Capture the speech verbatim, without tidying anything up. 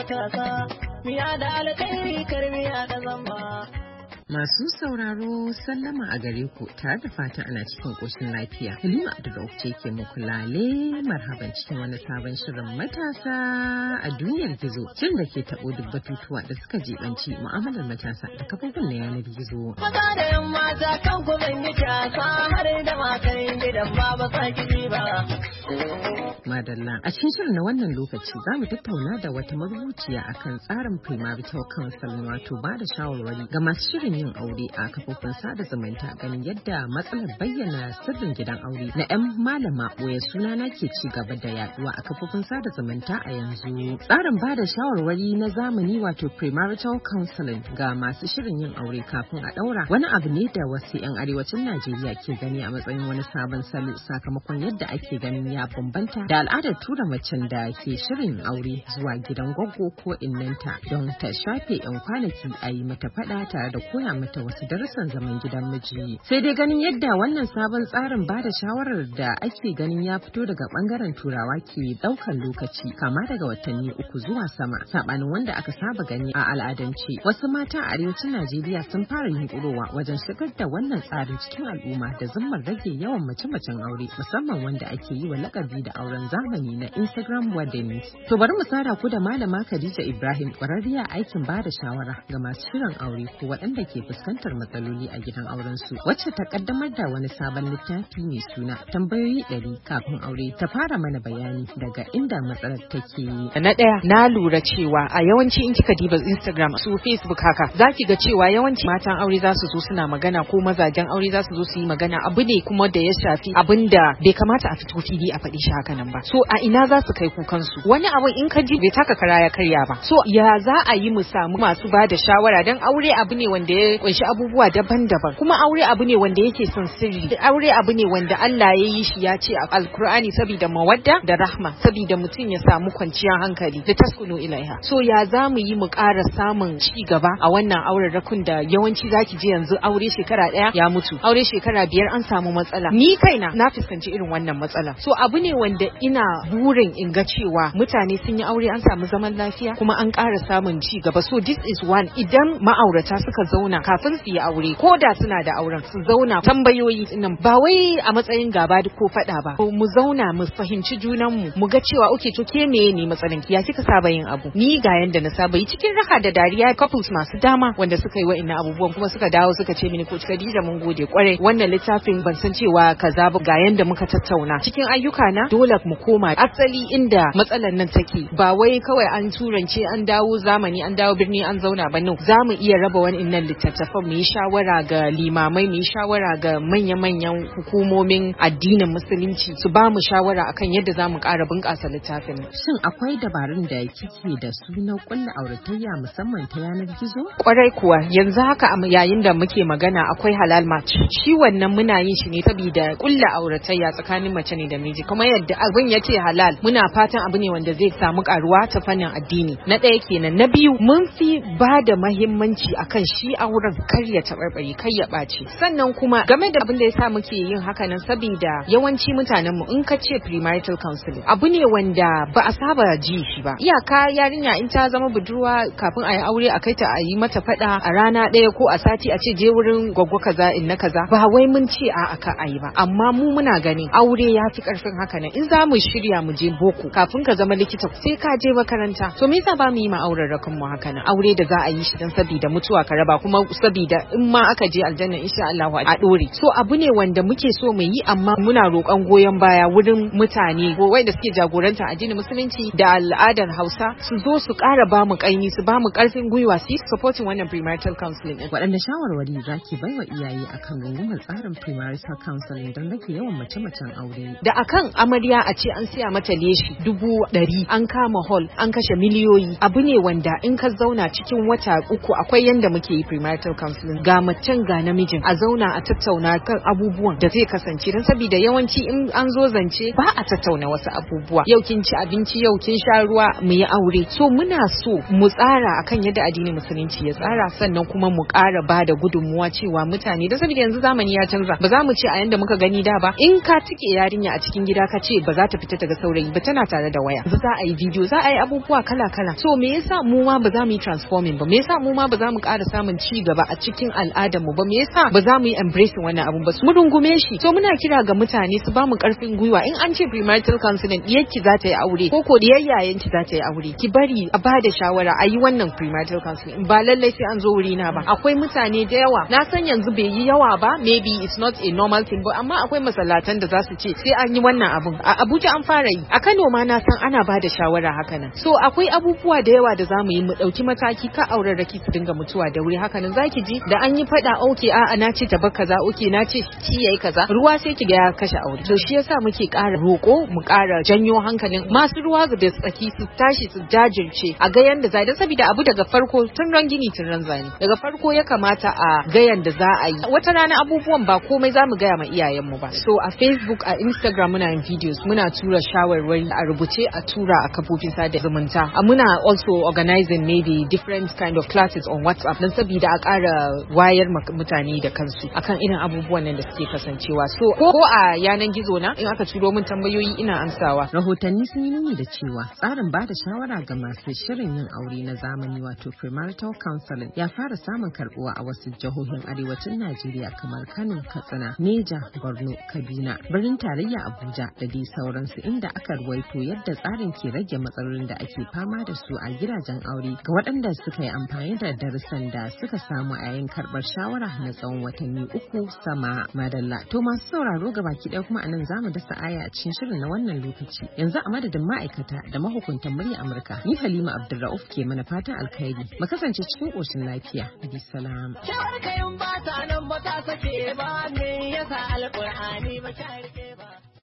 matasa, miya da alkhairi karmiya da zamba. Masu sauraro sallama a gare ku tare da fatan ana cikin ƙoshin lafiya. Halima Abdulrauf ce ke muku lale marhaban cikin wani sabon shirin matasa a duniyar gizo. Shin da ke taɓo duk batutuwa da suka jibanci mu'amalar matasa da kafofin na yanar gizo. Maza da yan mata kan ku zan yi kyasa har da matan gidan ba ba sa kiɗi ba. Madalla a cikin shirin na wannan lokaci za mu tattauna da wata marubuciya akan tsarin premarital counseling wato ba da shawarwari ga masu shirin yin aure a kafofin sada zumunta ganin yadda matsalar bayyana sirrin gidan aure na 'yan malama ɓoye sunana ke ci gaba da yaduwa a kafofin sada zumunta a yanzu. Tsarin ba da shawarwari na zamani wato premarital counseling ga masu shirin yin aure kafin a ɗaura wani abu ne da wasu 'yan arewacin Najeriya ke gani a matsayin wani sabon salo sakamakon yadda ake ganin ya bambanta da al'adar tura macen da ke shirin aure zuwa gidan gwaggo ko innanta don ta shafe 'yan kwanaki a yi mata fada tare da koya mata wasu darussan zaman gidan miji. Sai dai ganin yadda wannan sabon tsarin ba da shawarar da ake ganin ya fito daga bangaren turawa ke daukan lokaci kama daga watanni uku zuwa sama sabanin wanda aka saba gani a al'adance. Wasu mata a arewacin Najeriya sun fara yunkurowa wajen shigar da wannan tsarin cikin al'umma da zimmar rage yawan mace-macen aure musamman wanda ake yi wa lakabi da auren zamani na Instagram weddings. To bari mu sada ku da malama Khadija Ibrahim kwararriya aikin ba da shawara ga masu shirin aure ko waɗanda ke fuskantar matsaloli a gidan auren su wacce ta kaddamar da wani sabon littafi mai suna tambayoyi ɗari kafin aure ta fara mana bayani daga inda matsalar take. Na ɗaya na lura cewa a yawanci in kika diba Instagram su Facebook haka zaki ga cewa yawanci matan aure za su zo suna magana ko mazajen aure za su zo su yi magana abu ne kuma da ya shafi abin da bai kamata a fito fili a faɗi shi haka nan ba. So a ina za su kai kukansu wani abu in ka ji bai taka kara ya karya ba. So ya za a yi mu samu masu ba da shawara dan aure abu ne wanda ya kunshi abubuwa daban-daban kuma aure abu ne wanda yake son sirri aure abu ne wanda Allah ya yi shi ya ce a alkur'ani saboda mawadda da rahma saboda mutum ya samu kwanciyar hankali da taskunu ilaiha. So ya za mu yi mu ƙara samun ci gaba a wannan auren rakun da yawanci zaki ji yanzu aure shekara ɗaya ya mutu aure shekara biyar an samu matsala. Ni kaina na fuskanci irin wannan matsala. So abu ne wanda ina burin in ga cewa mutane sun yi aure an samu zaman lafiya kuma an ƙara samun ci gaba. So this is one idan ma'aurata suka zauna kafin su yi aure ko da suna da auren su zauna tambayoyi nan ba wai a matsayin gaba ko faɗa ba mu zauna mu fahimci junan mu mu ga cewa okay to ke meye ne matsalan ki ya kika saba yin abu ni ga yanda na saba yi cikin raha da dariya couples masu dama wanda suka yi wa'annan abubuwan kuma suka dawo suka ce mini ko Khadija mun gode kwarai wannan littafin ban san cewa kaza ba ga yanda muka tattauna cikin ayyuka na dole mu koma asali inda matsalan nan take ba wai kawai an turance an dawo zamani an dawo birni an zauna ba no za mu iya raba wa'annan littattafan mu yi shawara ga limamai mu yi shawara ga manya-manyan hukumomin addinin musulunci su ba mu shawara akan yadda za mu ƙara bunƙasa littafin. Shin akwai dabarun da kike da su na kulla auratayya musamman ta yanar gizo? Kwarai kuwa yanzu haka yayin da muke magana akwai halal match shi wannan muna yin shi ne saboda kulla auratayya tsakanin mace ne da miji kuma yadda abin yace halal muna fatan abu ne wanda zai samu karuwa ta fannin addini. Na ɗaya kenan. Na biyu mun fi ba da mahimmanci akan shi auren kar ya tabarbare kai ya ɓaci. Sannan kuma game da abin da yasa muke yin haka nan saboda yawanci mutanen mu in ka ce premarital counseling abu ne wanda ba a saba ji shi ba. Iyaka yarinya in ta zama budurwa kafin a yi aure a kai ta a yi mata fada a rana ɗaya ko a sati a ce je wurin gwaggwa kaza in na kaza ba wai mun ce a aka ayi ba amma mu muna ganin aure ya fi karfin haka nan in za mu shirya mu je boko kafin ka zama likita sai ka je makaranta. So me yasa ba mu yi ma auren rakan mu haka nan aure da za a yi shi dan saboda mutuwa ka raba kuma saboda in ma aka je aljanna insha Allah a dore. So abu ne wanda muke so mu yi amma muna roƙon goyon baya wurin mutane ko wanda suke jagoranta addinin musulunci da al'adar Hausa su zo su ƙara ba mu kaini su ba mu ƙarfin gwiwa su supporting wannan premarital counseling. Waɗanne shawarwari zaki bai wa iyaye akan rungumar tsarin premarital counseling don rage yawan mace-macen aure? Da akan amarya a ce an siya mata leshi dubu ɗari an kama hall an kashe miliyoyi abu ne wanda in ka zauna cikin wata uku akwai yanda muke yi premarital counseling ga macen ga namijin a zauna a tattauna kan abubuwan da zai kasance don saboda yawanci in an zo zance ba a tattauna wasu abubuwa yau kin ci abinci yau kin sha ruwa mu yi aure. So muna so mu tsara akan yadda addinin musulunci ya tsara sannan kuma mu ƙara ba da gudunmuwa cewa mutane da saboda yanzu zamani ya canza ba za mu ce a yanda muka gani da ba in ka tike yarinya a cikin gida ka ce ba za ta fita ta ga saurayi ba tana tare da waya. Za a yi video, za a yi abubuwa kala-kala. So me yasa mu ma ba za mu yi transforming ba? Me yasa mu ma ba za mu ƙara samun ci gaba a cikin al'adar mu ba? Me yasa ba za mu yi embracing wannan abun ba? Mu rungume shi. So muna kira ga mutane su ba mu ƙarfin gwiwa. In an ce premarital counseling, diyarki za ta yi aure ko ko diyar yayanki za ta yi aure, ki bari a ba da shawara a yi wannan premarital counseling. Ba lallai sai an zo wuri na ba. Akwai mutane da yawa. Na san yanzu bai yi yawa ba, maybe it's not a normal thing, but amma akwai masallatan da za su ce sai an yi wannan abun. A Abuja an fara yi. A Kano ma na san ana ba da shawara haka nan. So akwai abubuwa da yawa da zamu yi mu dauki mataki ka auren raki su dinga mutuwa da wuri haka nan. Zaki ji da an yi fada okay a'a na ce ta bar kaza, okay na ce ki yayi kaza, ruwa sai ki ga ya kashe aure. To shi yasa muke ƙara roko mu ƙara janyo hankalin masu ruwa da tsaki su tashi su jajirce a ga yanda za da saboda abu daga farko tun ran gini tun ran zani. Daga farko ya kamata a ga yanda za a yi. Wata rana abubuwan ba komai zamu gaya ma iyayenmu ba. So a Facebook, a Instagram muna yin videos, muna tura shawarwari a rubuce a tura a kafofin sada zumunta. A muna also organizing maybe different kind of classes on WhatsApp don saboda a ƙara wayar mutane da kansu akan irin abubuwan nan da suke kasancewa. So ko a yanan gizo na in aka turo min tambayoyi ina amsawa. Rahotanni sun yi nuni da cewa tsarin ba da shawara ga masu shirin yin aure na zamani wato premarital counseling ya fara samun karbuwa a wasu jihohin arewacin Najeriya kamar Kano, Katsina, Neja, Borno, Kaduna, birnin tarayya Abuja da dai sauransu, inda aka ruwaito yadda tsarin ke rage matsalolin da ake fama da su a gidajen aure ga waɗanda suka yi amfani da darussan da suka samu a yayin karɓar shawara na tsawon watanni uku sama. Madalla. To masu sauraro ga baki ɗaya kuma anan zamu dasa aya a cikin shirin na wannan lokaci. Yanzu a madadin ma'aikata da mahukuntan murya Amurka, ni Halima Abdulrauf ke mana fatan alkhairi. Mu kasance cikin ƙoshin lafiya. Bisalam. Shawar kayan ba ta nan ba ta sake ba, me yasa alƙur'ani ba ta rike